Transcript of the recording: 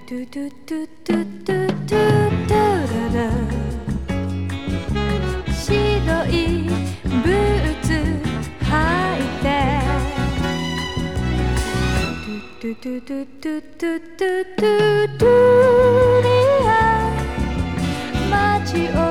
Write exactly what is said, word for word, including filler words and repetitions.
トゥトゥトゥトゥトゥトゥトゥララ白いブーツ履いてトゥトゥトゥトゥトゥトゥトゥトゥリア街を